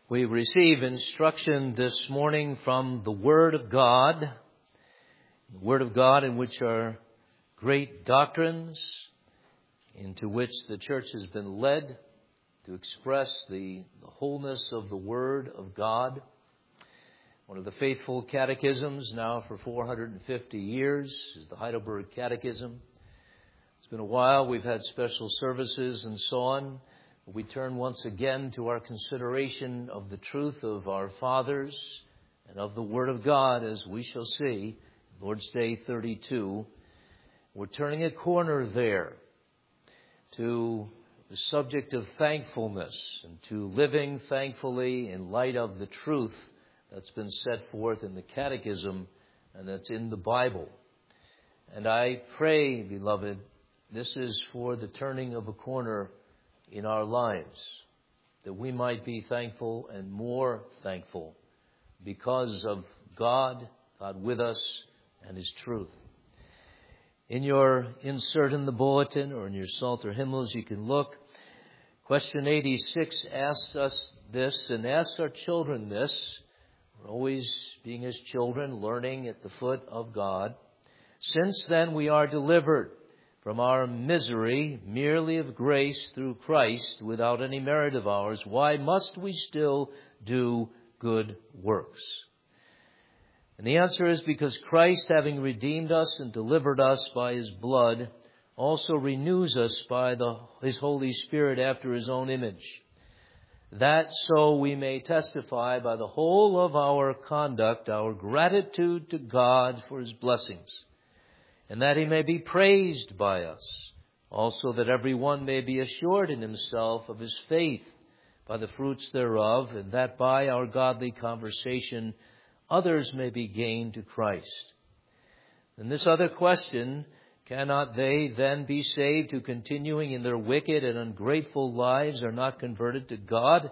We receive instruction this morning from the Word of God, the Word of God in which are great doctrines, into which the church has been led to express the wholeness of the Word of God. One of the faithful catechisms now for 450 years is the Heidelberg Catechism. It's been a while. We've had special services and so on. We turn once again to our consideration of the truth of our fathers and of the Word of God, as we shall see, Lord's Day 32. We're turning a corner there to the subject of thankfulness and to living thankfully in light of the truth that's been set forth in the Catechism and that's in the Bible. And I pray, beloved, this is for the turning of a corner in our lives, that we might be thankful and more thankful because of God with us and His truth. In your insert in the bulletin or in your Psalter hymnals, you can look. Question 86 asks us this and asks our children this. We're always being His children, learning at the foot of God. Since then we are delivered from our misery, merely of grace through Christ, without any merit of ours, why must we still do good works? And the answer is because Christ, having redeemed us and delivered us by His blood, also renews us by His Holy Spirit after His own image, that so we may testify by the whole of our conduct, our gratitude to God for His blessings, and that He may be praised by us. Also that every one may be assured in himself of his faith by the fruits thereof, and that by our godly conversation others may be gained to Christ. And this other question, cannot they then be saved who continuing in their wicked and ungrateful lives are not converted to God?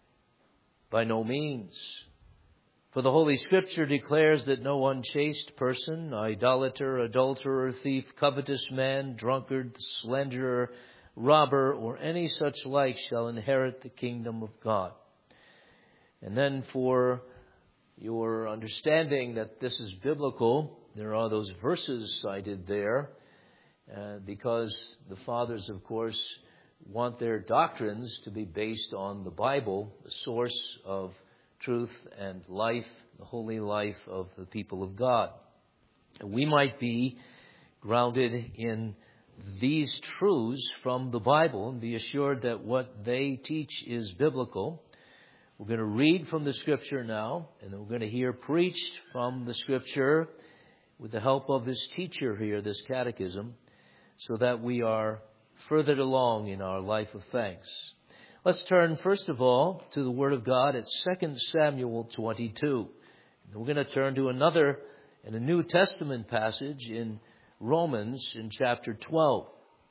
By no means. For the Holy Scripture declares that no unchaste person, idolater, adulterer, thief, covetous man, drunkard, slanderer, robber, or any such like shall inherit the kingdom of God. And then for your understanding that this is biblical, there are those verses cited there, because the fathers, of course, want their doctrines to be based on the Bible, the source of truth and life, the holy life of the people of God. We might be grounded in these truths from the Bible and be assured that what they teach is biblical. We're going to read from the Scripture now, and then we're going to hear preached from the Scripture with the help of this teacher here, this catechism, so that we are furthered along in our life of thanks. Let's turn, first of all, to the Word of God at 2 Samuel 22. And we're going to turn to another in a New Testament passage in Romans in chapter 12.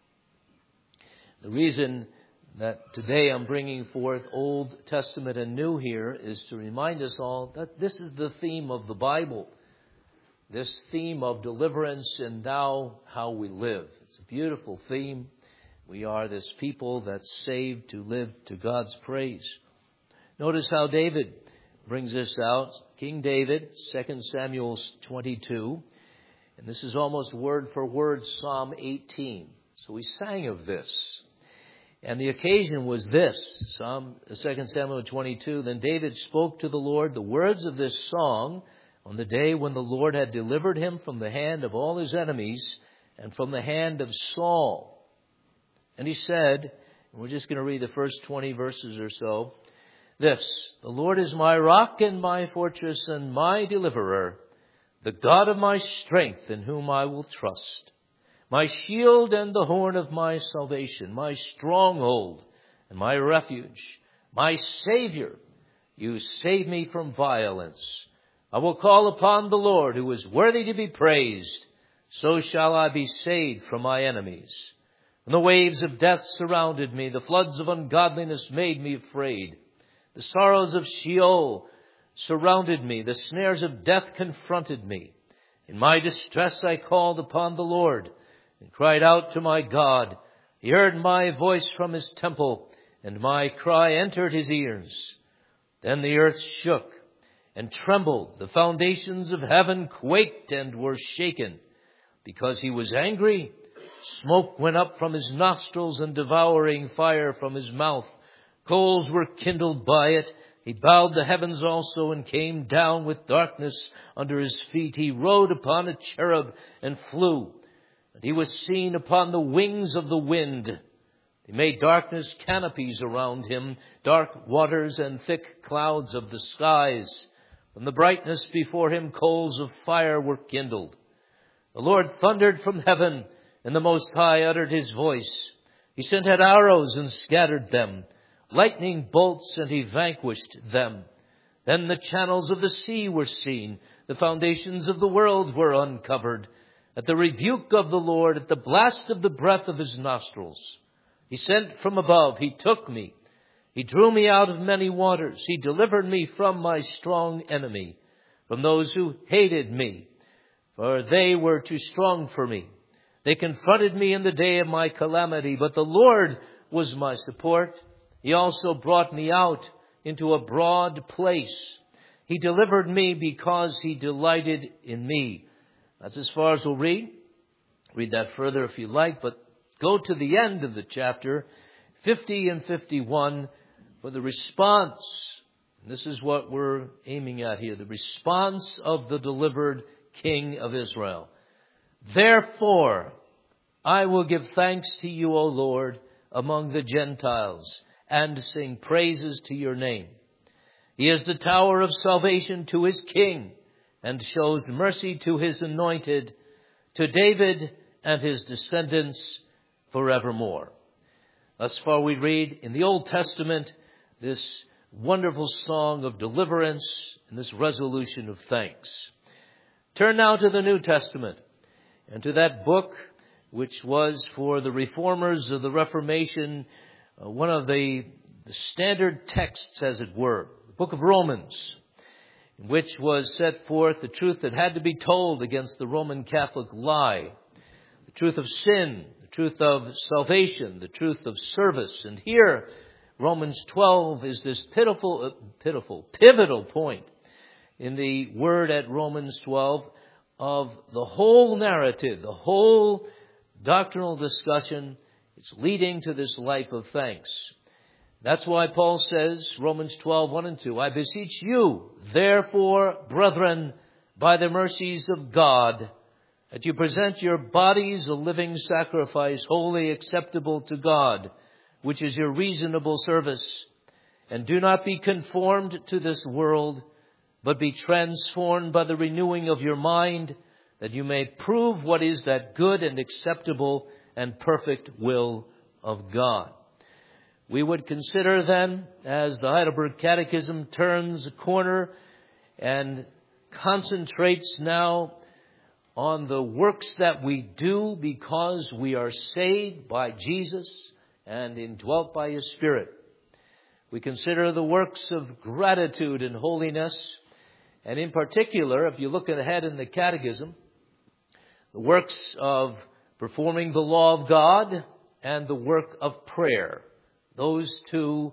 The reason that today I'm bringing forth Old Testament and New here is to remind us all that this is the theme of the Bible. This theme of deliverance and now how we live. It's a beautiful theme. We are this people that's saved to live to God's praise. Notice how David brings this out. King David, 2 Samuel 22. And this is almost word for word Psalm 18. So we sang of this. And the occasion was this, 2 Samuel 22. Then David spoke to the Lord the words of this song on the day when the Lord had delivered him from the hand of all his enemies and from the hand of Saul. And he said, and we're just going to read the first 20 verses or so, this, the Lord is my rock and my fortress and my deliverer, the God of my strength in whom I will trust, my shield and the horn of my salvation, my stronghold and my refuge, my Savior. You save me from violence. I will call upon the Lord who is worthy to be praised. So shall I be saved from my enemies. When the waves of death surrounded me, the floods of ungodliness made me afraid. The sorrows of Sheol surrounded me. The snares of death confronted me. In my distress I called upon the Lord and cried out to my God. He heard my voice from His temple, and my cry entered His ears. Then the earth shook and trembled. The foundations of heaven quaked and were shaken. Because he was angry, smoke went up from his nostrils and devouring fire from his mouth. Coals were kindled by it. He bowed the heavens also and came down with darkness under his feet. He rode upon a cherub and flew. And he was seen upon the wings of the wind. He made darkness canopies around him, dark waters and thick clouds of the skies. From the brightness before him, coals of fire were kindled. The Lord thundered from heaven, and the Most High uttered his voice. He sent out arrows and scattered them, lightning bolts, and he vanquished them. Then the channels of the sea were seen. The foundations of the world were uncovered. At the rebuke of the Lord, at the blast of the breath of his nostrils, he sent from above. He took me. He drew me out of many waters. He delivered me from my strong enemy, from those who hated me, for they were too strong for me. They confronted me in the day of my calamity, but the Lord was my support. He also brought me out into a broad place. He delivered me because he delighted in me. That's as far as we'll read. Read that further if you like, but go to the end of the chapter, 50 and 51, for the response. And this is what we're aiming at here, the response of the delivered King of Israel. Therefore, I will give thanks to you, O Lord, among the Gentiles, and sing praises to your name. He is the tower of salvation to his king, and shows mercy to his anointed, to David and his descendants forevermore. Thus far we read in the Old Testament this wonderful song of deliverance and this resolution of thanks. Turn now to the New Testament and to that book which was for the reformers of the Reformation, one of the standard texts, as it were, the book of Romans, in which was set forth the truth that had to be told against the Roman Catholic lie, the truth of sin, the truth of salvation, the truth of service. And here, Romans 12 is this pivotal point in the word at Romans 12 of the whole narrative, the whole doctrinal discussion. It's leading to this life of thanks. That's why Paul says, Romans 12, 1 and 2, I beseech you, therefore, brethren, by the mercies of God, that you present your bodies a living sacrifice, wholly acceptable to God, which is your reasonable service. And do not be conformed to this world, but be transformed by the renewing of your mind, that you may prove what is that good and acceptable and perfect will of God. We would consider then, as the Heidelberg Catechism turns a corner and concentrates now on the works that we do because we are saved by Jesus and indwelt by his Spirit. We consider the works of gratitude and holiness, and in particular, if you look ahead in the Catechism, the works of performing the law of God and the work of prayer. Those two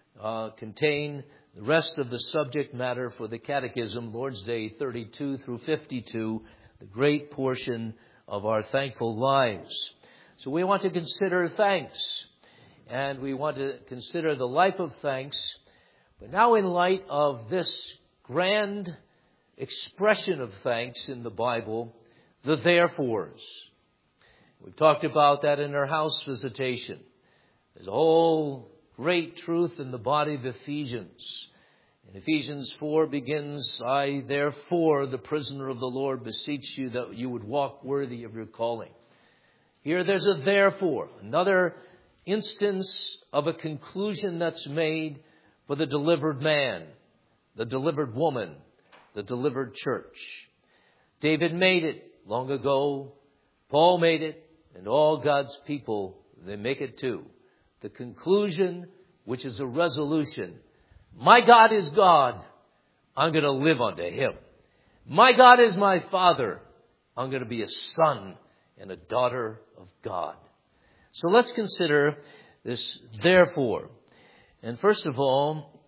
contain the rest of the subject matter for the Catechism, Lord's Day 32 through 52, the great portion of our thankful lives. So we want to consider thanks, and we want to consider the life of thanks, but now in light of this grand expression of thanks in the Bible, the therefores. We've talked about that in our house visitation. There's a whole great truth in the body of Ephesians. And Ephesians 4 begins, I therefore, the prisoner of the Lord, beseech you that you would walk worthy of your calling. Here there's a therefore, another instance of a conclusion that's made for the delivered man, the delivered woman, the delivered church. David made it long ago. Paul made it, and all God's people, they make it too. The conclusion, which is a resolution. My God is God. I'm going to live unto him. My God is my Father. I'm going to be a son and a daughter of God. So let's consider this therefore. And first of all,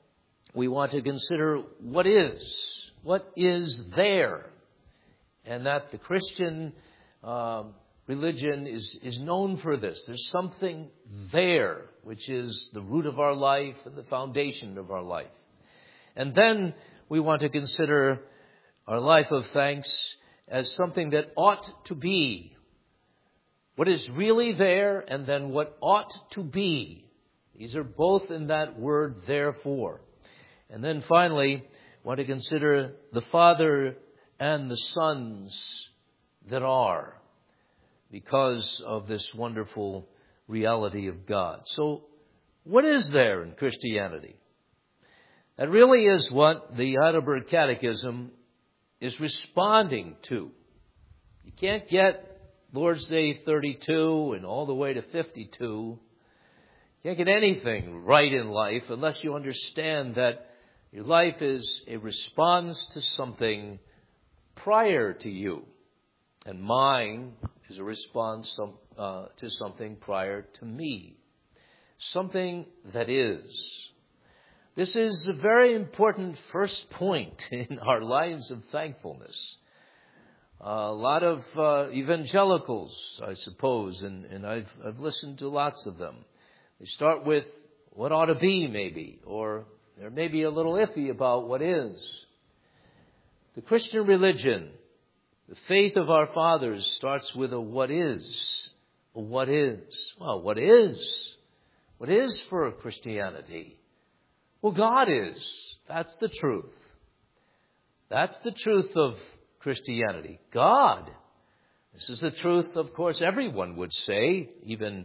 we want to consider what is there, and that the Christian religion is known for this. There's something there, which is the root of our life and the foundation of our life. And then we want to consider our life of thanks as something that ought to be. What is really there, and then what ought to be. These are both in that word, therefore. And then finally, want to consider the Father and the sons that are, because of this wonderful reality of God. So, what is there in Christianity? That really is what the Heidelberg Catechism is responding to. You can't get Lord's Day 32 and all the way to 52. You can't get anything right in life unless you understand that your life is a response to something prior to you. And mine is a response to something prior to me. Something that is. This is a very important first point in our lives of thankfulness. A lot of evangelicals, I suppose, and I've listened to lots of them. They start with what ought to be, maybe, or they're maybe a little iffy about what is. The Christian religion, the faith of our fathers, starts with a what is. A what is. Well, what is? What is for Christianity? Well, God is. That's the truth. That's the truth of Christianity. God. This is the truth, of course, everyone would say, even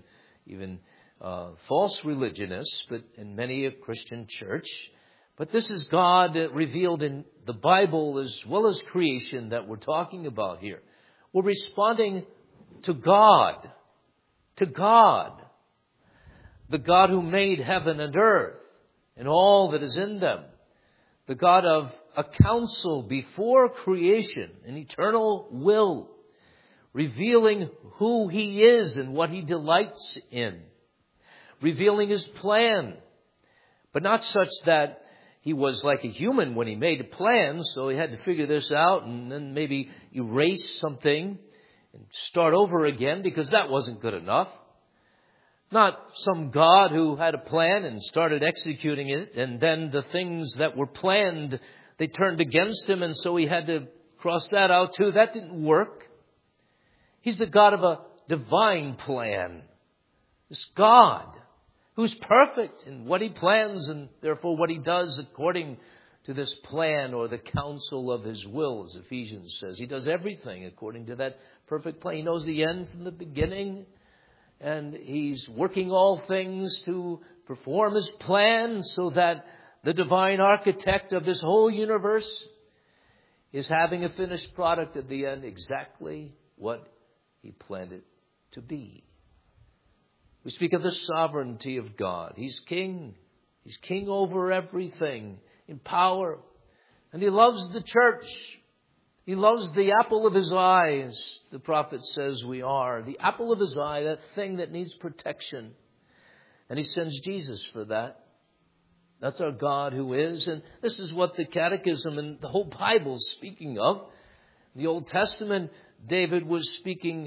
false religionists, but in many a Christian church. But this is God revealed in the Bible as well as creation that we're talking about here. We're responding to God. To God. The God who made heaven and earth and all that is in them. The God of a counsel before creation, an eternal will, revealing who He is and what He delights in, revealing His plan, but not such that He was like a human when He made a plan, so He had to figure this out and then maybe erase something and start over again because that wasn't good enough. Not some God who had a plan and started executing it, and then the things that were planned, they turned against Him, and so He had to cross that out too. That didn't work. He's the God of a divine plan. This God who's perfect in what He plans and therefore what He does according to this plan or the counsel of His will, as Ephesians says. He does everything according to that perfect plan. He knows the end from the beginning. And He's working all things to perform His plan so that the divine architect of this whole universe is having a finished product at the end, exactly what He planned it to be. We speak of the sovereignty of God. He's king. He's king over everything in power. And He loves the church. He loves the apple of His eye, as the prophet says we are. The apple of His eye, that thing that needs protection. And He sends Jesus for that. That's our God who is. And this is what the Catechism and the whole Bible is speaking of. In the Old Testament, King David was speaking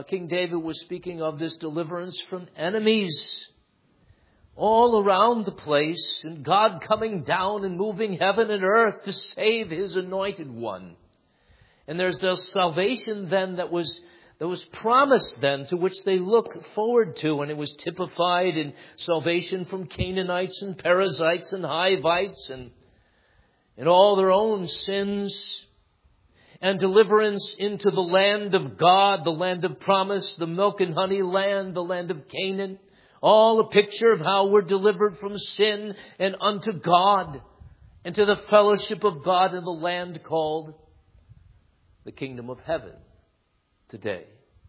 of this deliverance from enemies all around the place. And God coming down and moving heaven and earth to save His anointed one. And there's the salvation then that was promised then, to which they look forward to. And it was typified in salvation from Canaanites and Perizzites and Hivites and all their own sins. And deliverance into the land of God, the land of promise, the milk and honey land, the land of Canaan. All a picture of how we're delivered from sin and unto God and to the fellowship of God in the land called the kingdom of heaven today.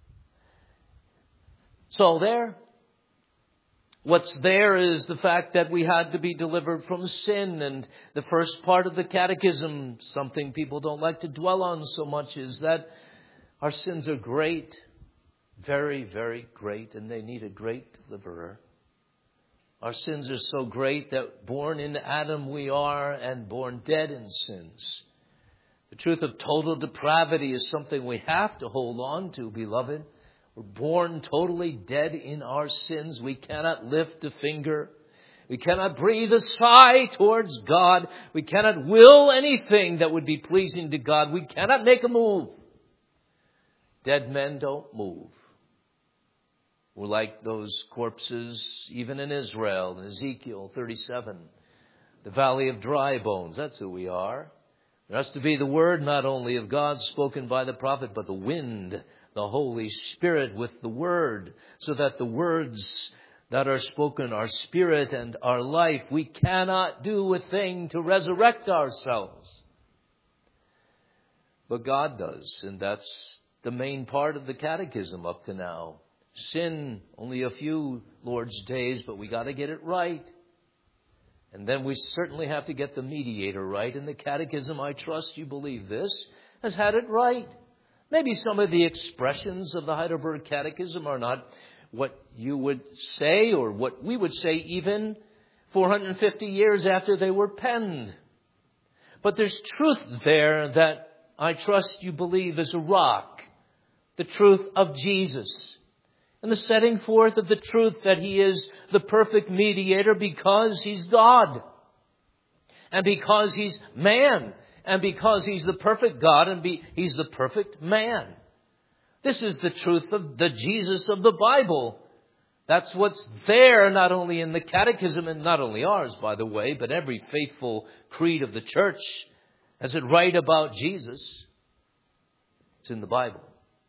So what's there is the fact that we had to be delivered from sin. And the first part of the Catechism, something people don't like to dwell on so much, is that our sins are great, very, very great, and they need a great deliverer. Our sins are so great that born in Adam we are, and born dead in sins. The truth of total depravity is something we have to hold on to, beloved. We're born totally dead in our sins. We cannot lift a finger. We cannot breathe a sigh towards God. We cannot will anything that would be pleasing to God. We cannot make a move. Dead men don't move. We're like those corpses, even in Israel, in Ezekiel 37, the valley of dry bones. That's who we are. There has to be the word not only of God spoken by the prophet, but the wind, the Holy Spirit with the word, so that the words that are spoken are spirit and are life. We cannot do a thing to resurrect ourselves. But God does, and that's the main part of the catechism up to now. Sin, only a few Lord's days, but we got to get it right. And then we certainly have to get the mediator right. And the catechism, I trust you believe this, has had it right. Maybe some of the expressions of the Heidelberg Catechism are not what you would say or what we would say even 450 years after they were penned. But there's truth there that I trust you believe is a rock. The truth of Jesus. And the setting forth of the truth that He is the perfect mediator because He's God. And because He's man. And because He's the perfect God and He's the perfect man. This is the truth of the Jesus of the Bible. That's what's there not only in the catechism, and not only ours, by the way, but every faithful creed of the church has it right about Jesus. It's in the Bible.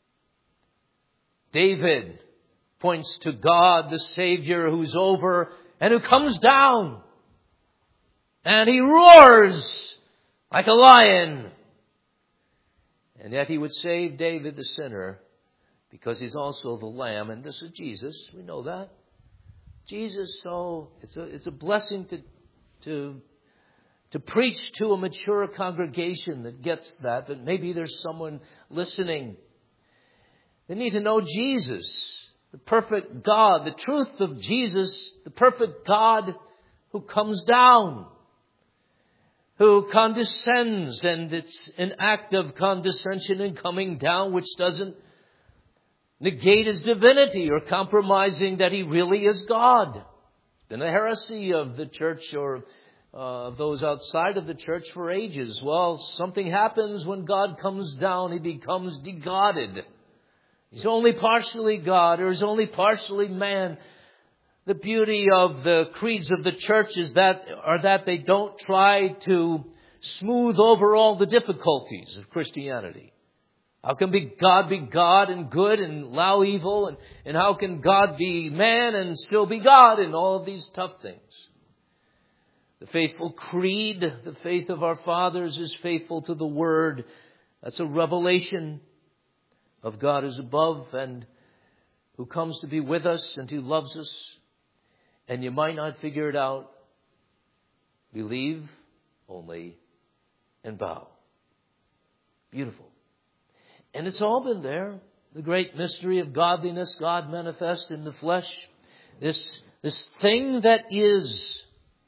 David points to God, the Savior, who's over and who comes down. And He roars like a lion. And yet He would save David the sinner because He's also the Lamb. And this is Jesus. We know that. Jesus, so it's a blessing to preach to a mature congregation that gets that. But maybe there's someone listening. They need to know Jesus. The perfect God, the truth of Jesus, the perfect God who comes down, who condescends, and it's an act of condescension and coming down which doesn't negate His divinity or compromising that He really is God. It's been a heresy of the church or of those outside of the church for ages. Well, something happens when God comes down. He becomes degodded. He's only partially God, or He's only partially man. The beauty of the creeds of the church is that they don't try to smooth over all the difficulties of Christianity. How can God be God and good and allow evil? And how can God be man and still be God in all of these tough things? The faithful creed, the faith of our fathers, is faithful to the Word. That's a revelation of God is above and who comes to be with us and who loves us. And you might not figure it out. Believe only and bow. Beautiful. And it's all been there. The great mystery of godliness, God manifest in the flesh. This thing that is,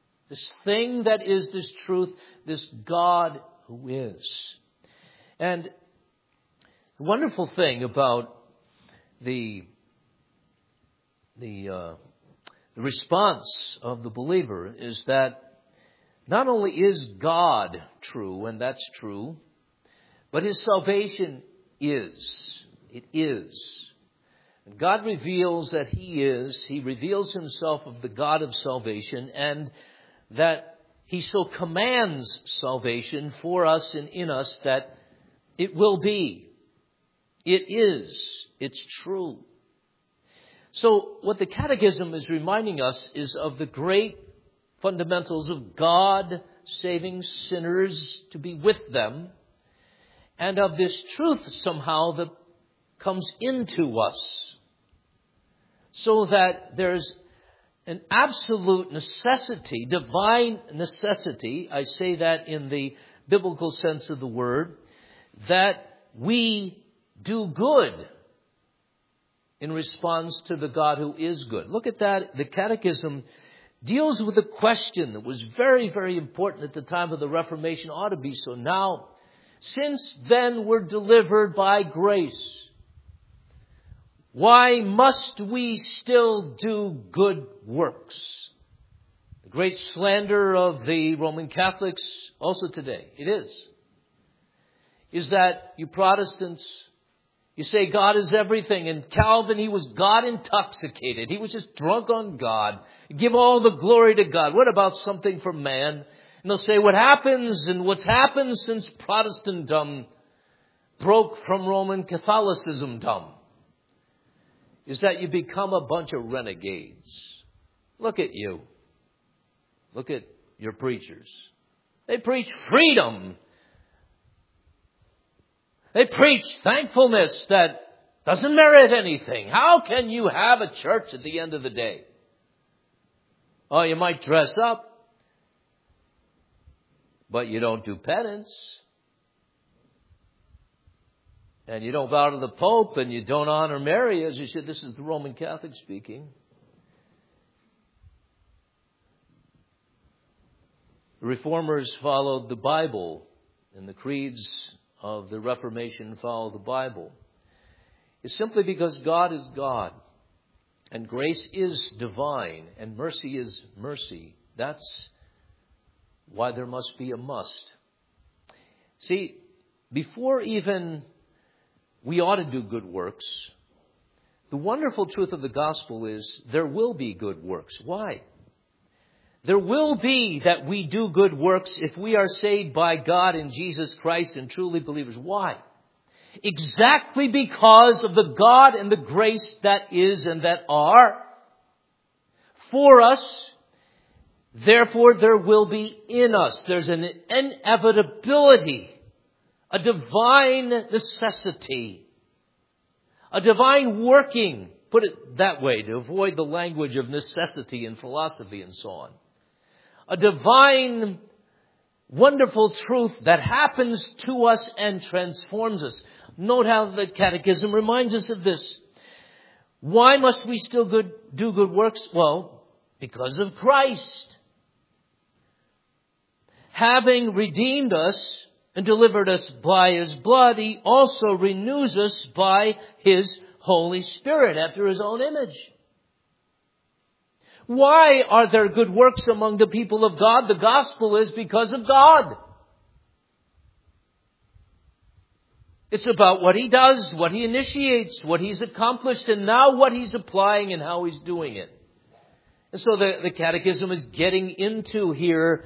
this truth, this God who is. And the wonderful thing about the response of the believer is that not only is God true, and that's true, but His salvation is. It is. And God reveals that He reveals Himself of the God of salvation, and that He so commands salvation for us and in us that it will be. It is. It's true. So what the Catechism is reminding us is of the great fundamentals of God saving sinners to be with them, and of this truth somehow that comes into us, so that there's an absolute necessity, divine necessity, I say that in the biblical sense of the word, that we do good in response to the God who is good. Look at that. The Catechism deals with a question that was very, very important at the time of the Reformation, ought to be so now. Since then we're delivered by grace, why must we still do good works? The great slander of the Roman Catholics also today, it is that you Protestants, you say God is everything. And Calvin, he was God intoxicated. He was just drunk on God. Give all the glory to God. What about something from man? And they'll say what happens and what's happened since Protestantdom broke from Roman Catholicism is that you become a bunch of renegades. Look at you. Look at your preachers. They preach freedom. They preach thankfulness that doesn't merit anything. How can you have a church at the end of the day? Oh, you might dress up, but you don't do penance. And you don't bow to the Pope, and you don't honor Mary, as you said. This is the Roman Catholic speaking. The Reformers followed the Bible, and the creeds of the Reformation follow the Bible. It's simply because God is God, and grace is divine, and mercy is mercy. That's why there must be a must. See, before even we ought to do good works, the wonderful truth of the gospel is there will be good works. Why? There will be that we do good works if we are saved by God in Jesus Christ and truly believers. Why? Exactly because of the God and the grace that is and that are for us. Therefore, there will be in us. There's an inevitability, a divine necessity, a divine working. Put it that way to avoid the language of necessity and philosophy and so on. A divine, wonderful truth that happens to us and transforms us. Note how the Catechism reminds us of this. Why must we still do good works? Well, because of Christ. Having redeemed us and delivered us by His blood, He also renews us by His Holy Spirit after His own image. Why are there good works among the people of God? The gospel is because of God. It's about what He does, what He initiates, what He's accomplished, and now what He's applying and how He's doing it. And so the Catechism is getting into here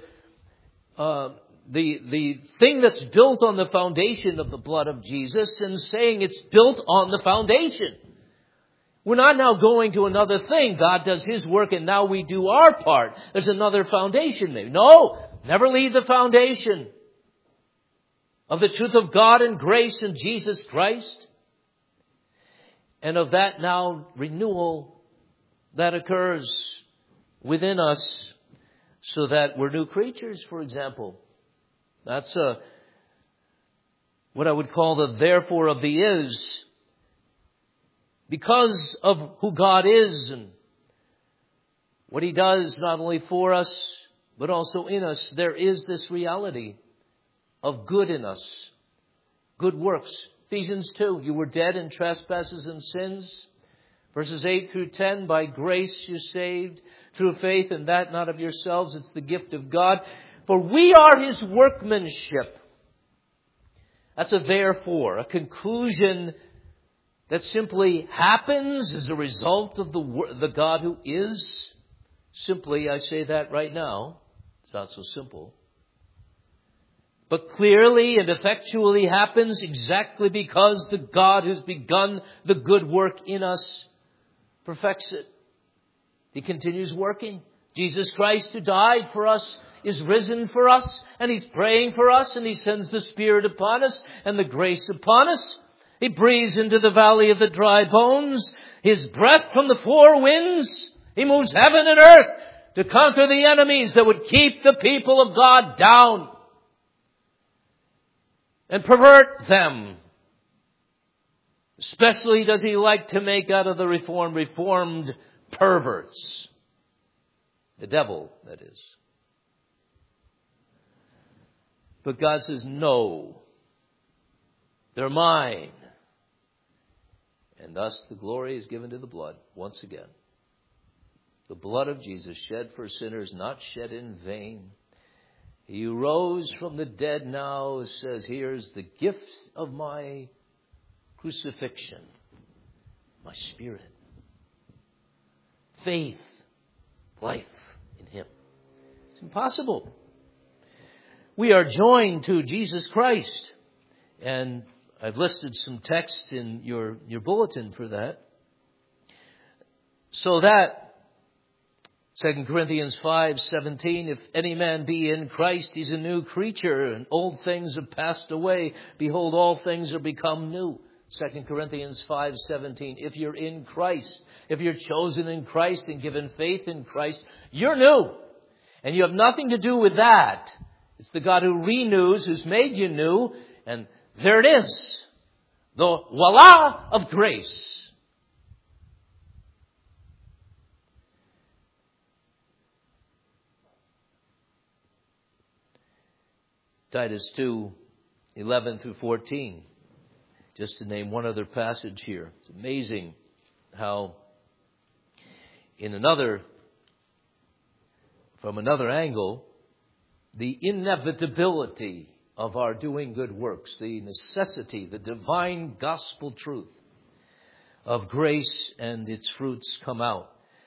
the thing that's built on the foundation of the blood of Jesus and saying it's built on the foundation. We're not now going to another thing. God does His work and now we do our part. There's another foundation maybe. No, never leave the foundation of the truth of God and grace in Jesus Christ. And of that now renewal that occurs within us so that we're new creatures, for example. That's what I would call the therefore of the is. Because of who God is and what He does not only for us, but also in us, there is this reality of good in us. Good works. Ephesians 2, you were dead in trespasses and sins. Verses 8 through 10, by grace you're saved through faith, and that not of yourselves, it's the gift of God. For we are His workmanship. That's a therefore, a conclusion that simply happens as a result of the God who is. Simply, I say that right now. It's not so simple. But clearly and effectually happens exactly because the God who's begun the good work in us perfects it. He continues working. Jesus Christ, who died for us, is risen for us, and He's praying for us, and He sends the Spirit upon us and the grace upon us. He breathes into the valley of the dry bones. His breath from the four winds. He moves heaven and earth to conquer the enemies that would keep the people of God down and pervert them. Especially does He like to make out of the reformed perverts. The devil, that is. But God says, no, they're mine. And thus the glory is given to the blood once again. The blood of Jesus shed for sinners, not shed in vain. He rose from the dead now, says, here's the gift of my crucifixion, my spirit, faith, life in Him. It's impossible. We are joined to Jesus Christ. And I've listed some text in your bulletin for that. So that 2 Corinthians 5:17, if any man be in Christ, he's a new creature, and old things have passed away. Behold, all things are become new. 2 Corinthians 5:17, if you're in Christ, if you're chosen in Christ and given faith in Christ, you're new. And you have nothing to do with that. It's the God who renews, who's made you new, and there it is. The voila of grace. Titus 2:11 through 14. Just to name one other passage here. It's amazing how from another angle, the inevitability of our doing good works, the necessity, the divine gospel truth of grace and its fruits come out.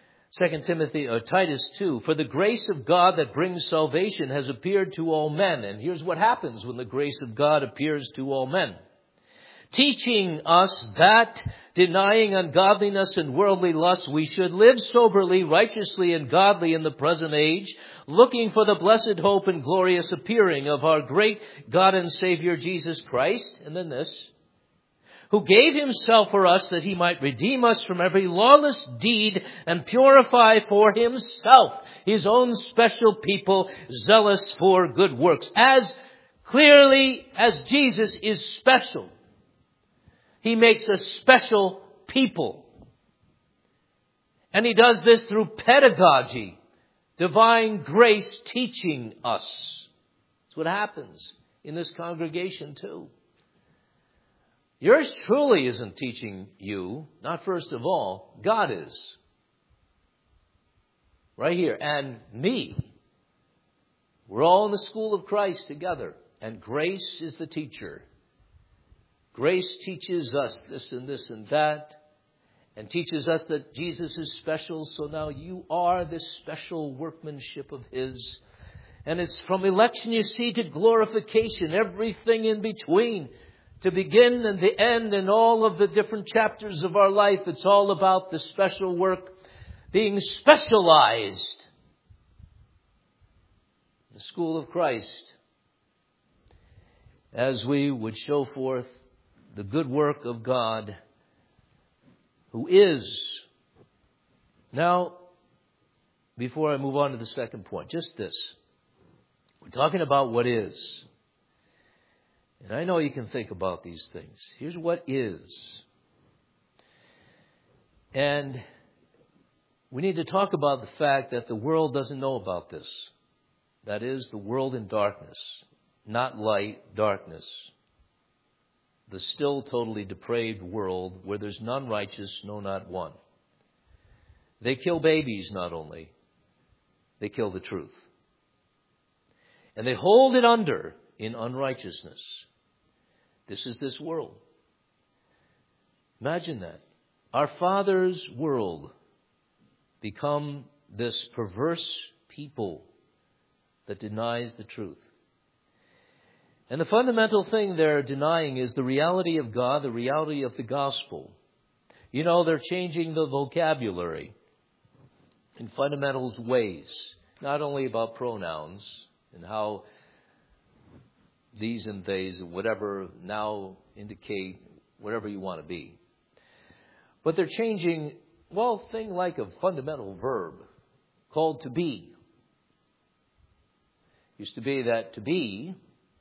Titus 2, for the grace of God that brings salvation has appeared to all men. And here's what happens when the grace of God appears to all men. Teaching us that, denying ungodliness and worldly lust, we should live soberly, righteously, and godly in the present age, looking for the blessed hope and glorious appearing of our great God and Savior Jesus Christ. And then this, who gave Himself for us that He might redeem us from every lawless deed and purify for Himself His own special people, zealous for good works. As clearly as Jesus is special, He makes us special people. And He does this through pedagogy, divine grace teaching us. That's what happens in this congregation too. Yours truly isn't teaching you, not first of all, God is. Right here. And me. We're all in the school of Christ together. And grace is the teacher. Grace teaches us this and that, and teaches us that Jesus is special, so now you are this special workmanship of His. And it's from election, you see, to glorification, everything in between, to begin and the end and all of the different chapters of our life. It's all about the special work, being specialized. The school of Christ, as we would show forth the good work of God, who is. Now, before I move on to the second point, just this. We're talking about what is. And I know you can think about these things. Here's what is. And we need to talk about the fact that the world doesn't know about this. That is, the world in darkness. Not light, darkness. The still totally depraved world where there's none righteous, no, not one. They kill babies not only, they kill the truth. And they hold it under in unrighteousness. This is this world. Imagine that. Our Father's world become this perverse people that denies the truth. And the fundamental thing they're denying is the reality of God, the reality of the gospel. You know, they're changing the vocabulary in fundamental ways, not only about pronouns and how these and theys and whatever now indicate whatever you want to be. But they're changing, thing like a fundamental verb called to be. Used to be that to be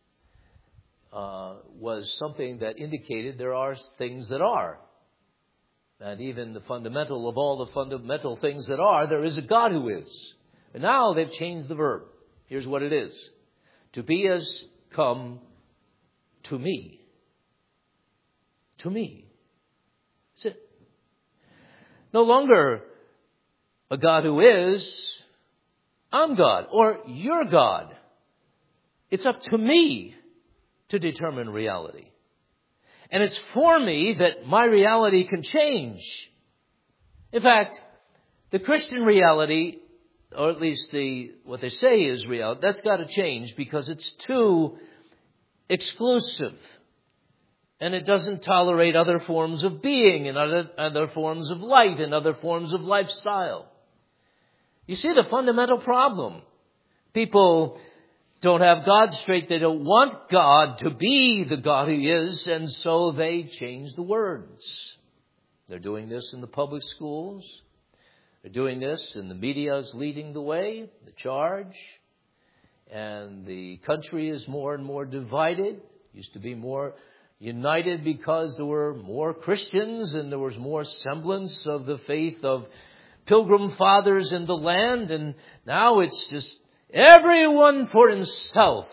was something that indicated there are things that are. And even the fundamental of all the fundamental things that are, there is a God who is. But now they've changed the verb. Here's what it is. To be has come to me. To me. That's it. No longer a God who is, I'm God, or you're God. It's up to me to determine reality. And it's for me that my reality can change. In fact, the Christian reality, or at least what they say is reality, that's got to change because it's too exclusive. And it doesn't tolerate other forms of being and other forms of light and other forms of lifestyle. You see the fundamental problem. People don't have God straight. They don't want God to be the God He is, and so they change the words. They're doing this in the public schools. They're doing this and the media is leading the way, the charge. And the country is more and more divided. It used to be more united because there were more Christians and there was more semblance of the faith of Pilgrim Fathers in the land. And now it's just everyone for himself.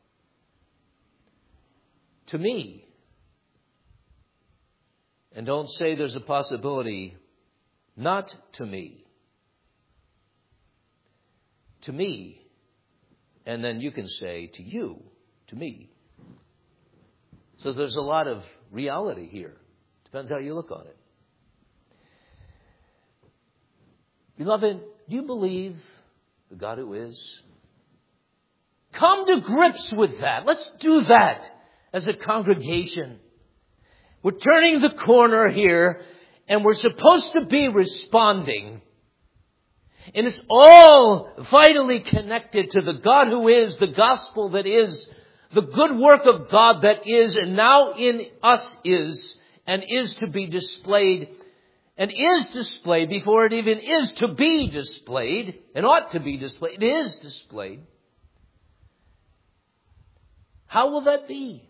To me. And don't say there's a possibility not to me. To me. And then you can say to you, to me. So there's a lot of reality here. Depends how you look on it. Beloved, do you believe the God who is? Come to grips with that. Let's do that as a congregation. We're turning the corner here, and we're supposed to be responding. And it's all vitally connected to the God who is, the gospel that is, the good work of God that is, and now in us is, and is to be displayed, and is displayed before it even is to be displayed, and ought to be displayed. It is displayed. How will that be?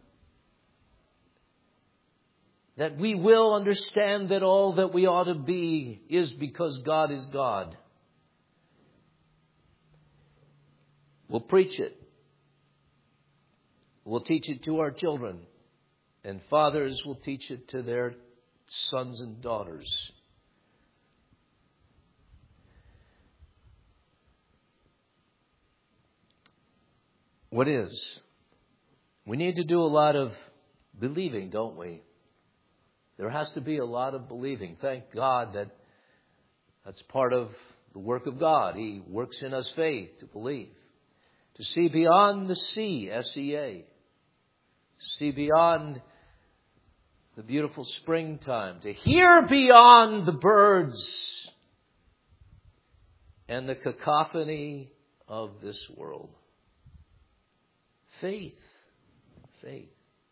That we will understand that all that we ought to be is because God is God. We'll preach it. We'll teach it to our children. And fathers will teach it to their sons and daughters. What is? We need to do a lot of believing, don't we? There has to be a lot of believing. Thank God that that's part of the work of God. He works in us faith to believe. To see beyond the sea, S-E-A. See beyond the beautiful springtime. To hear beyond the birds and the cacophony of this world. Faith. Faith.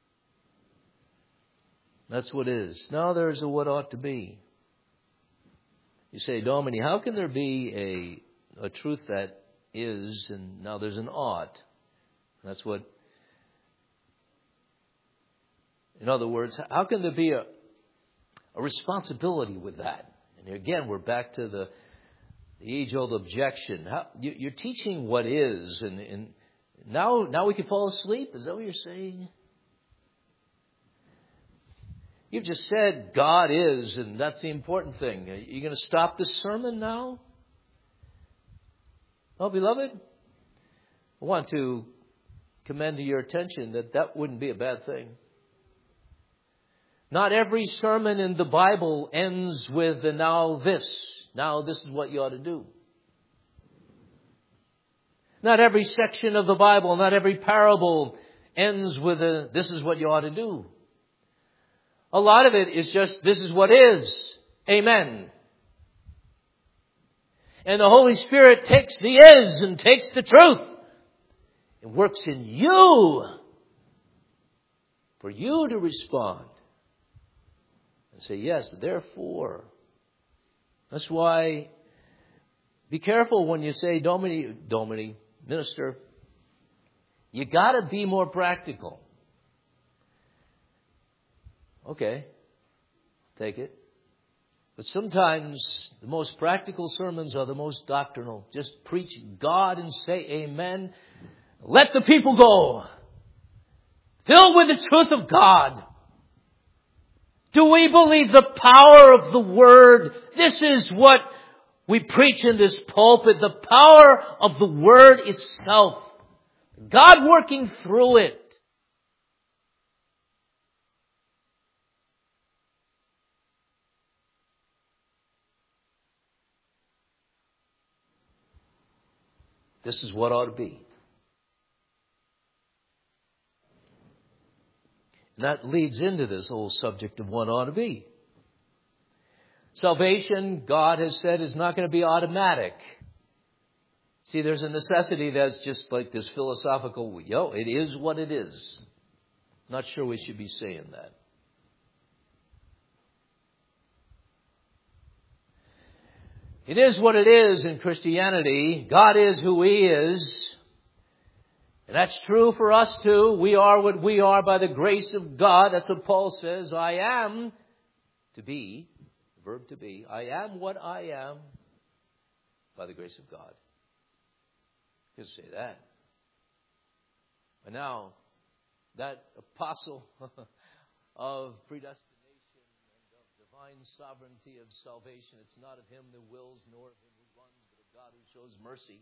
That's what is. Now there's a what ought to be. You say, Domini, how can there be a truth that is, and now there's an ought? That's what, in other words, how can there be a responsibility with that? And again, we're back to the age-old objection. You're teaching what is, and now we can fall asleep? Is that what you're saying? You've just said God is, and that's the important thing. Are you going to stop this sermon now? Well, beloved, I want to commend to your attention that wouldn't be a bad thing. Not every sermon in the Bible ends with, and now this is what you ought to do. Not every section of the Bible, not every parable ends with this is what you ought to do. A lot of it is just, this is what is. Amen. And the Holy Spirit takes the is and takes the truth and works in you for you to respond and say, yes, therefore. That's why be careful when you say, Domini, minister. You got to be more practical. Okay, take it. But sometimes the most practical sermons are the most doctrinal. Just preach God and say amen. Let the people go. Filled with the truth of God. Do we believe the power of the Word? This is what we preach in this pulpit. The power of the Word itself. God working through it. This is what ought to be. And that leads into this whole subject of what ought to be. Salvation, God has said, is not going to be automatic. See, there's a necessity that's just like this philosophical, it is what it is. Not sure we should be saying that. It is what it is in Christianity. God is who He is. And that's true for us too. We are what we are by the grace of God. That's what Paul says. I am to be, verb to be. I am what I am by the grace of God. You can say that. And now, that apostle of predestination, divine sovereignty of salvation. It's not of him that wills, nor of him who runs, but of God who shows mercy.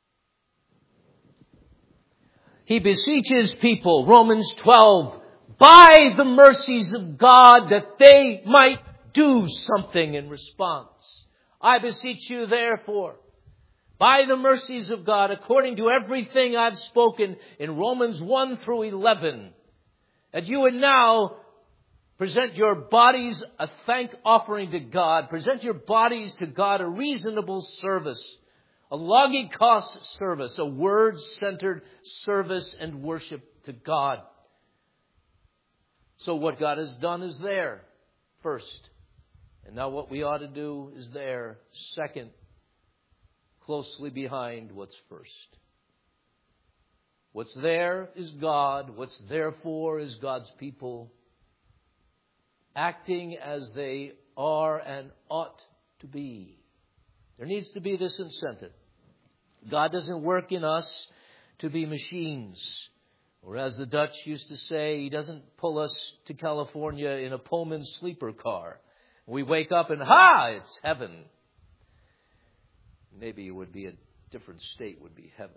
He beseeches people, Romans 12, by the mercies of God that they might do something in response. I beseech you therefore, by the mercies of God, according to everything I've spoken in Romans 1 through 11, that you would now present your bodies a thank offering to God. Present your bodies to God a reasonable service, a logikos service, a word-centered service and worship to God. So what God has done is there, first. And now what we ought to do is there, second, closely behind what's first. What's there is God. What's therefore is God's people acting as they are and ought to be. There needs to be this incentive. God doesn't work in us to be machines. Or as the Dutch used to say, He doesn't pull us to California in a Pullman sleeper car. We wake up and, it's heaven. Maybe it would be a different state, would be heaven.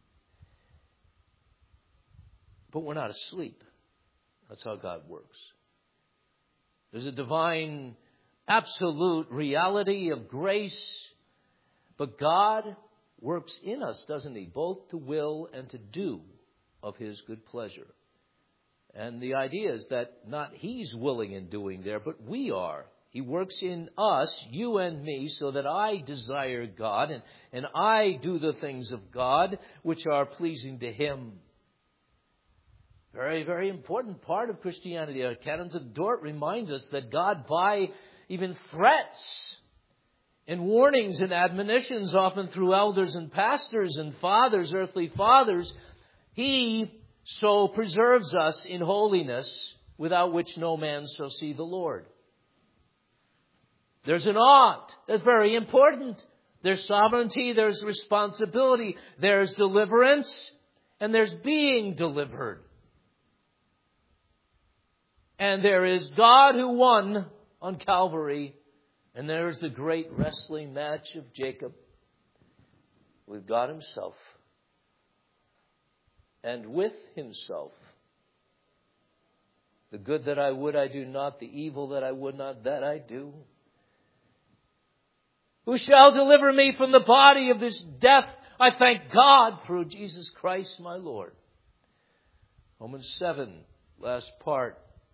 But we're not asleep. That's how God works. There's a divine, absolute reality of grace. But God works in us, doesn't He? Both to will and to do of His good pleasure. And the idea is that not He's willing and doing there, but we are. He works in us, you and me, so that I desire God and I do the things of God which are pleasing to Him. Very, very important part of Christianity. Our Canons of Dort reminds us that God, by even threats and warnings and admonitions, often through elders and pastors and fathers, earthly fathers, He so preserves us in holiness, without which no man shall see the Lord. There's an ought. That's very important. There's sovereignty, there's responsibility, there's deliverance, and there's being delivered. And there is God who won on Calvary. And there is the great wrestling match of Jacob with God Himself. And with Himself. The good that I would I do not, the evil that I would not, that I do. Who shall deliver me from the body of this death? I thank God through Jesus Christ my Lord. Romans 7, last part.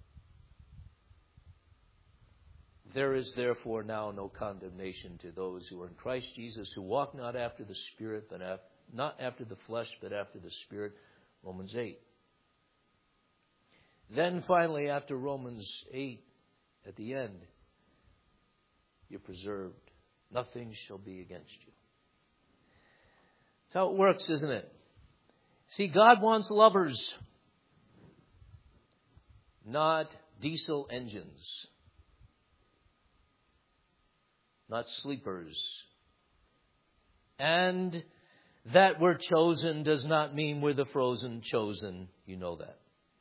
There is therefore now no condemnation to those who are in Christ Jesus, who walk not after the Spirit, but not after the flesh, but after the Spirit. Romans 8. Then finally, after Romans 8, at the end, you're preserved. Nothing shall be against you. That's how it works, isn't it? See, God wants lovers, not diesel engines. not sleepers. And that we're chosen does not mean we're the frozen chosen. You know that.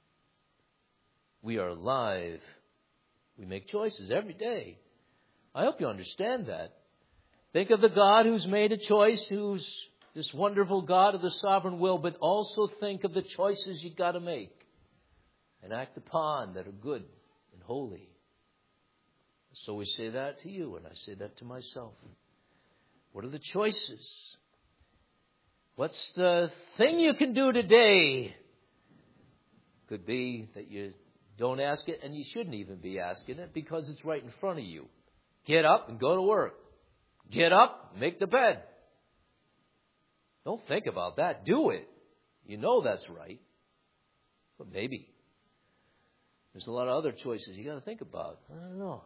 We are alive. We make choices every day. I hope you understand that. Think of the God who's made a choice, who's this wonderful God of the sovereign will, but also think of the choices you've got to make and act upon that are good and holy. So we say that to you, and I say that to myself. What are the choices? What's the thing you can do today? Could be that you don't ask it, and you shouldn't even be asking it because it's right in front of you. Get up and go to work. Get up, make the bed. Don't think about that. Do it. You know that's right. But maybe there's a lot of other choices you got to think about. I don't know.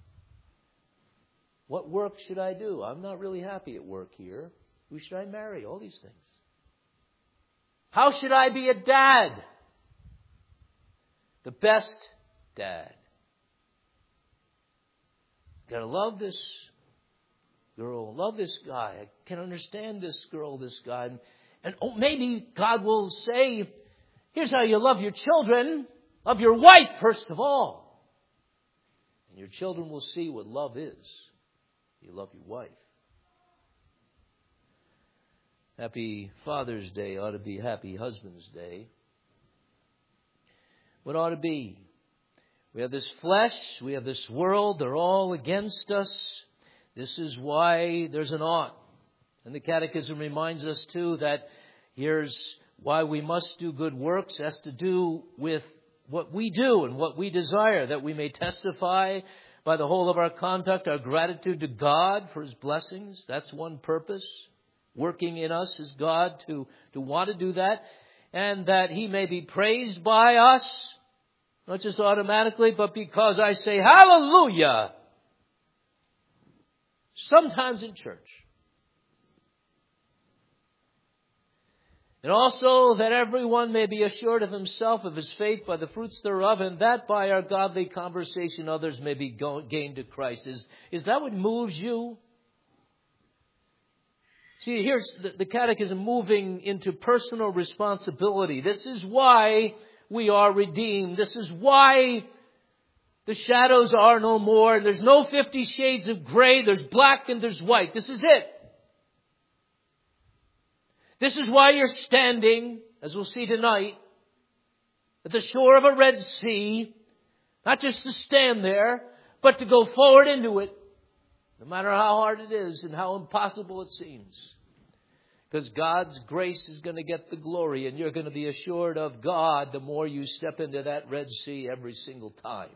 What work should I do? I'm not really happy at work here. Who should I marry? All these things. How should I be a dad? The best dad. Got to love this girl, love this guy. I can understand this girl, this guy. And maybe God will say, here's how you love your children. Love your wife, first of all. And your children will see what love is. You love your wife. Happy Father's Day ought to be Happy Husband's Day. What ought to be? We have this flesh, we have this world, they're all against us. This is why there's an ought. And the Catechism reminds us too that here's why we must do good works. It has to do with what we do and what we desire, that we may testify by the whole of our conduct our gratitude to God for His blessings. That's one purpose. Working in us is God to want to do that. And that He may be praised by us, not just automatically, but because I say hallelujah sometimes in church. And also that everyone may be assured of himself, of his faith, by the fruits thereof, and that by our godly conversation others may be gained to Christ. Is that what moves you? See, here's the Catechism moving into personal responsibility. This is why we are redeemed. This is why the shadows are no more. There's no 50 shades of gray. There's black and there's white. This is it. This is why you're standing, as we'll see tonight, at the shore of a Red Sea. Not just to stand there, but to go forward into it. No matter how hard it is and how impossible it seems. Because God's grace is going to get the glory, and you're going to be assured of God the more you step into that Red Sea every single time.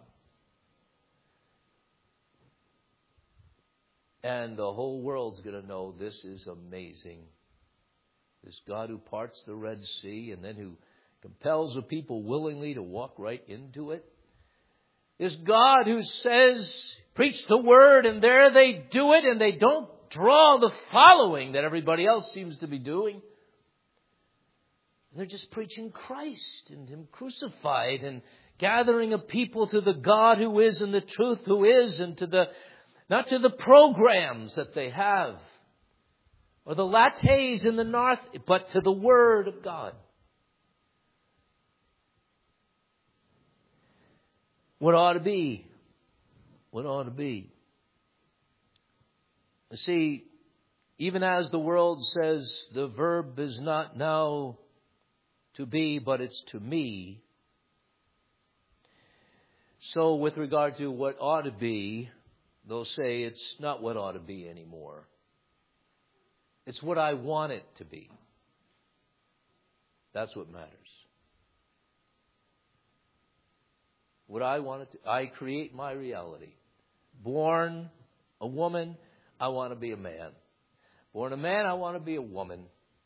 And the whole world's going to know this is amazing. This God who parts the Red Sea and then who compels the people willingly to walk right into it. This God who says, preach the word, and there they do it, and they don't draw the following that everybody else seems to be doing. They're just preaching Christ and Him crucified and gathering a people to the God who is and the truth who is, and to the not to the programs that they have or the lattes in the north, but to the Word of God. What ought to be? What ought to be? You see, even as the world says the verb is not now to be, but it's to me. So with regard to what ought to be, they'll say it's not what ought to be anymore. It's what I want it to be. That's what matters. What I want it to, I create my reality. Born a woman, I want to be a man. Born a man, I want to be a woman.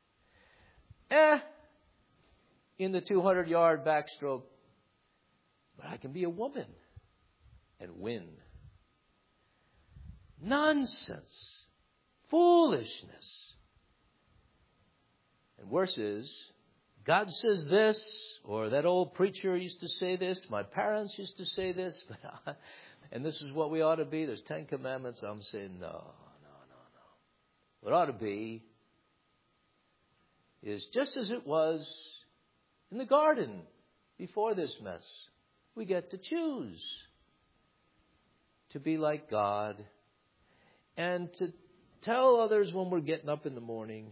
In the 200-yard backstroke, but I can be a woman and win. Nonsense. Foolishness. And worse is, God says this, or that old preacher used to say this, my parents used to say this, and this is what we ought to be. There's 10 commandments. I'm saying no. What ought to be is just as it was in the garden before this mess. We get to choose to be like God and to tell others when we're getting up in the morning.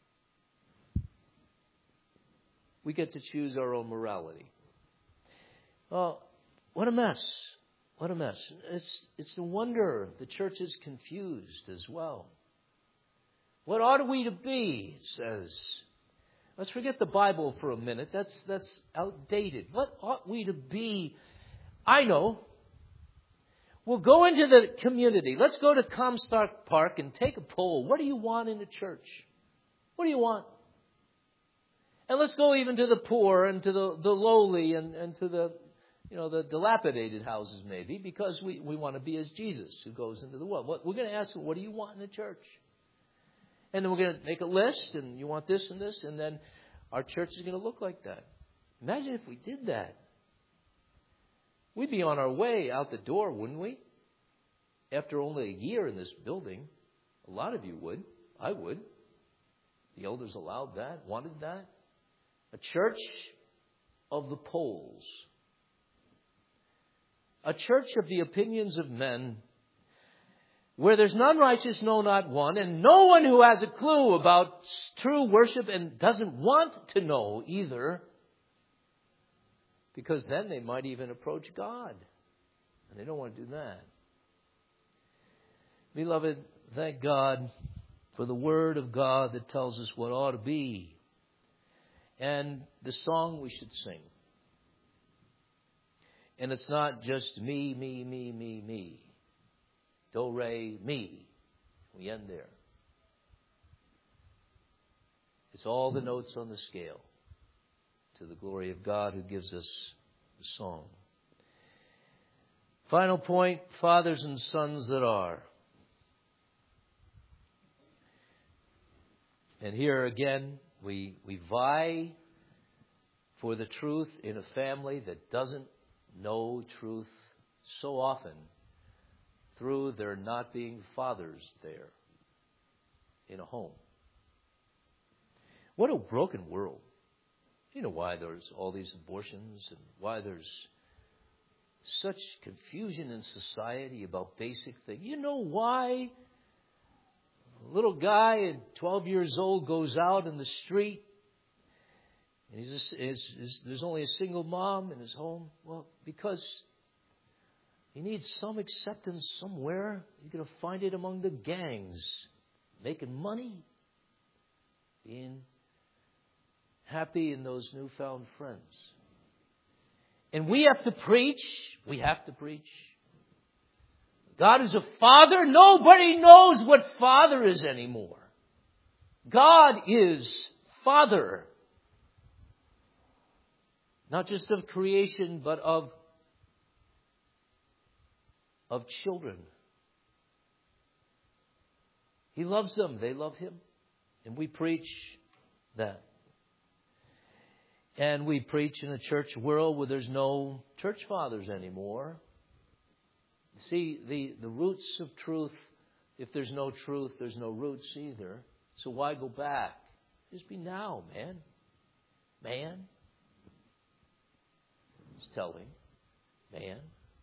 We get to choose our own morality. Well, what a mess. What a mess. It's no wonder the church is confused as well. What ought we to be, it says. Let's forget the Bible for a minute. That's outdated. What ought we to be? I know. We'll go into the community. Let's go to Comstock Park and take a poll. What do you want in the church? What do you want? And let's go even to the poor and to the lowly and to the dilapidated houses maybe, because we want to be as Jesus who goes into the world. We're going to ask them, what do you want in the church? And then we're going to make a list, and you want this and this, and then our church is going to look like that. Imagine if we did that. We'd be on our way out the door, wouldn't we? After only a year in this building. A lot of you would. I would. The elders allowed that, wanted that. A church of the polls. A church of the opinions of men, where there's none righteous, no, not one, and no one who has a clue about true worship and doesn't want to know either, because then they might even approach God, and they don't want to do that. Beloved, thank God for the Word of God that tells us what ought to be, and the song we should sing. And it's not just me, me, me, me, me. Do, re, mi. We end there. It's all the notes on the scale to the glory of God who gives us the song. Final point, fathers and sons that are. And here again, we vie for the truth in a family that doesn't know truth so often through there not being fathers there in a home. What a broken world. You know why there's all these abortions and why there's such confusion in society about basic things. You know why a little guy at 12 years old goes out in the street and there's only a single mom in his home? Well, because he needs some acceptance somewhere. He's going to find it among the gangs, making money, being happy in those newfound friends. And we have to preach. We have to preach. God is a father. Nobody knows what father is anymore. God is Father. Not just of creation, but of children. He loves them. They love Him. And we preach that. And we preach in a church world where there's no church fathers anymore. See, the roots of truth, if there's no truth, there's no roots either. So why go back? Just be now, man. Man. It's telling. Man.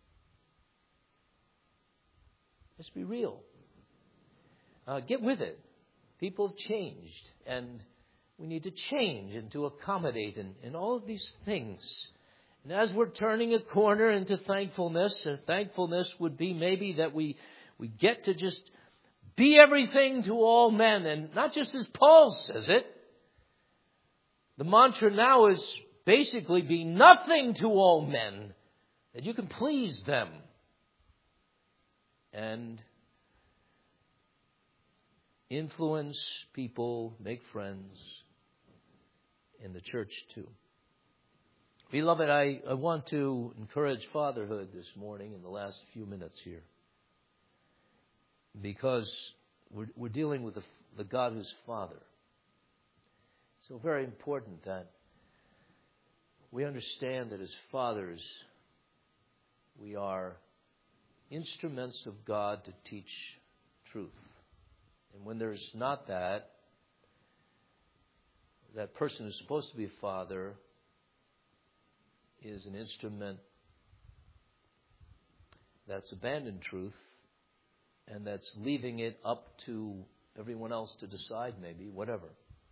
Let's be real. Get with it. People have changed, and we need to change and to accommodate in all of these things. And as we're turning a corner into thankfulness, and thankfulness would be maybe that we get to just be everything to all men, and not just as Paul says it. The mantra now is basically be nothing to all men, that you can please them. And influence people, make friends in the church too. Beloved, I want to encourage fatherhood this morning in the last few minutes here. Because we're dealing with the God who's Father. So very important that we understand that as fathers, we are instruments of God to teach truth. And when there's not that person who's supposed to be a father is an instrument that's abandoned truth and that's leaving it up to everyone else to decide, maybe, whatever.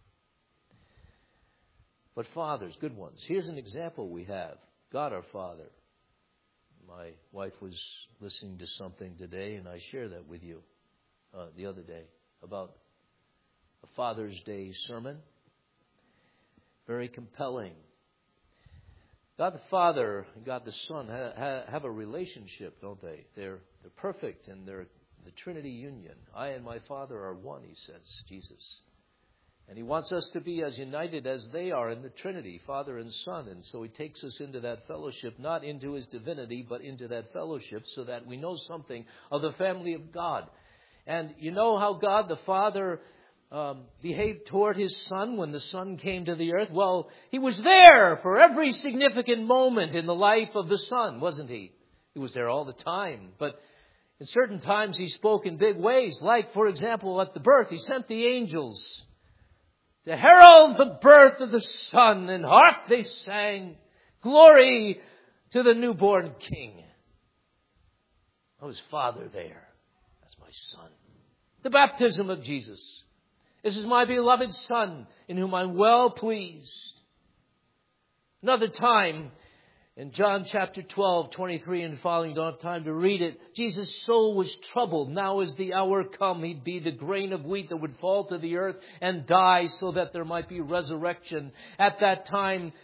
But fathers, good ones. Here's an example we have. God our Father. My wife was listening to something today, and I share that with you the other day about a Father's Day sermon. Very compelling. God the Father and God the Son have a relationship, don't they? They're perfect, and they're the Trinity union. I and my Father are one, he says, Jesus. And he wants us to be as united as they are in the Trinity, Father and Son. And so he takes us into that fellowship, not into his divinity, but into that fellowship so that we know something of the family of God. And you know how God the Father behaved toward his Son when the Son came to the earth? Well, he was there for every significant moment in the life of the Son, wasn't he? He was there all the time. But in certain times he spoke in big ways. Like, for example, at the birth, he sent the angels to herald the birth of the Son. And hark, they sang, glory to the newborn King. I was Father there. That's my Son. The baptism of Jesus. This is my beloved Son, in whom I'm well pleased. Another time, in John chapter 12, 23 and following, you don't have time to read it. Jesus' soul was troubled. Now is the hour come. He'd be the grain of wheat that would fall to the earth and die so that there might be resurrection. At that time,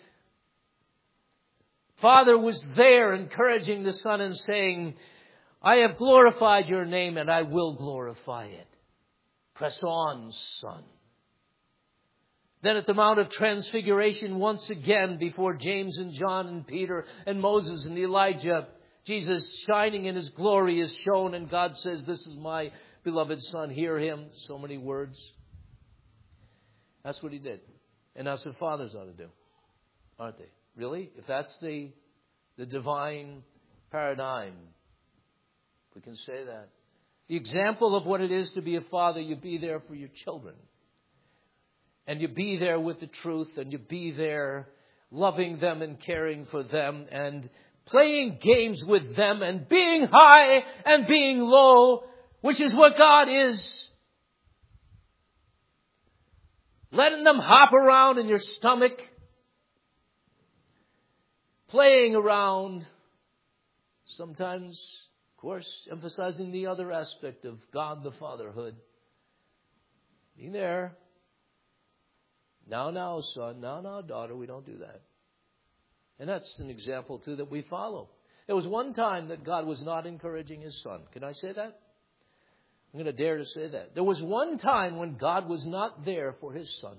Father was there encouraging the Son and saying, I have glorified your name and I will glorify it. Press on, Son. Then at the Mount of Transfiguration, once again, before James and John and Peter and Moses and Elijah, Jesus, shining in his glory, is shown, and God says, this is my beloved Son, hear him. So many words. That's what he did. And that's what fathers ought to do, aren't they? Really? If that's the divine paradigm, we can say that. The example of what it is to be a father, you be there for your children. And you be there with the truth, and you be there loving them and caring for them and playing games with them and being high and being low, which is what God is. Letting them hop around in your stomach, playing around, sometimes, of course, emphasizing the other aspect of God the Fatherhood. Being there. Now, son. Now, daughter. We don't do that. And that's an example, too, that we follow. There was one time that God was not encouraging his Son. Can I say that? I'm going to dare to say that. There was one time when God was not there for his Son.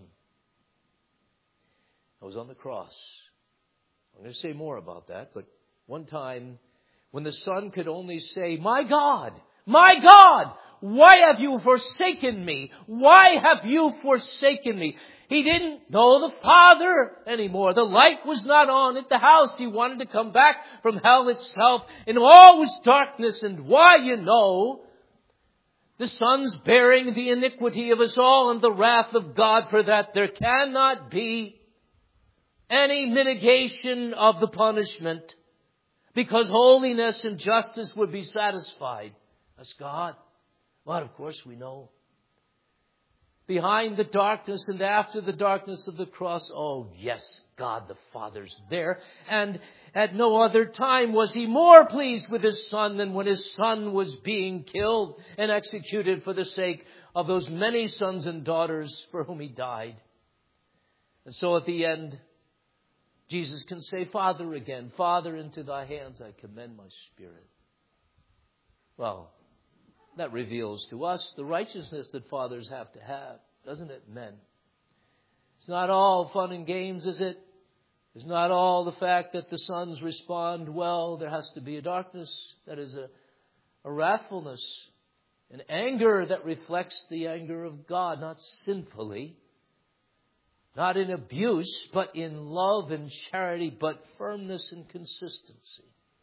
It was on the cross. I'm going to say more about that. But one time when the Son could only say, my God, why have you forsaken me? Why have you forsaken me? He didn't know the Father anymore. The light was not on at the house. He wanted to come back from hell itself, and all was darkness. And why, you know, the Son's bearing the iniquity of us all and the wrath of God for that. There cannot be any mitigation of the punishment, because holiness and justice would be satisfied. That's God. But of course we know. Behind the darkness and after the darkness of the cross, oh yes, God the Father's there. And at no other time was he more pleased with his Son than when his Son was being killed and executed for the sake of those many sons and daughters for whom he died. And so at the end, Jesus can say, Father again, Father, into thy hands I commend my spirit. Well, that reveals to us the righteousness that fathers have to have, doesn't it, men? It's not all fun and games, is it? It's not all the fact that the sons respond well. There has to be a darkness that is a wrathfulness, an anger that reflects the anger of God, not sinfully, Not in abuse, but in love and charity, but firmness and consistency.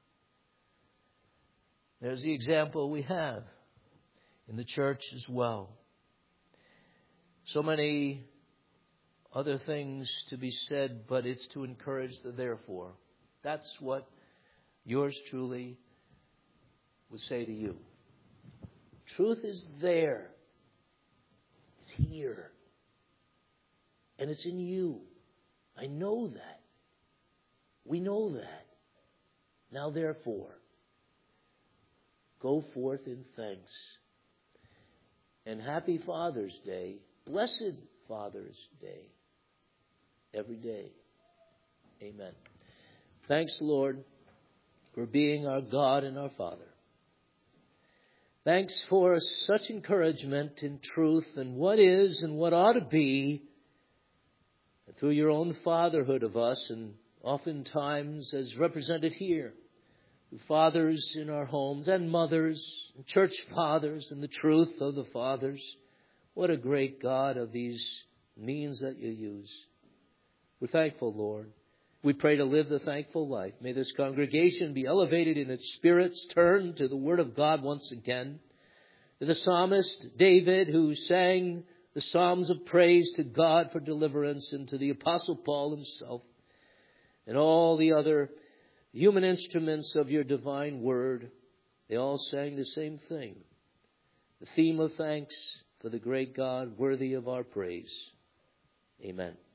There's the example we have in the church as well. So many other things to be said, but it's to encourage the therefore. That's what yours truly would say to you. Truth is there. It's here. And it's in you. I know that. We know that. Now therefore, go forth in thanks. And happy Father's Day. Blessed Father's Day. Every day. Amen. Thanks, Lord, for being our God and our Father. Thanks for such encouragement in truth and what is and what ought to be through your own fatherhood of us, and oftentimes as represented here, fathers in our homes and mothers and church fathers and the truth of the fathers. What a great God of these means that you use. We're thankful, Lord. We pray to live the thankful life. May this congregation be elevated in its spirits, turned to the Word of God once again. To the psalmist David, who sang the psalms of praise to God for deliverance, and to the Apostle Paul himself, and all the other human instruments of your divine word, they all sang the same thing. The theme of thanks for the great God worthy of our praise. Amen.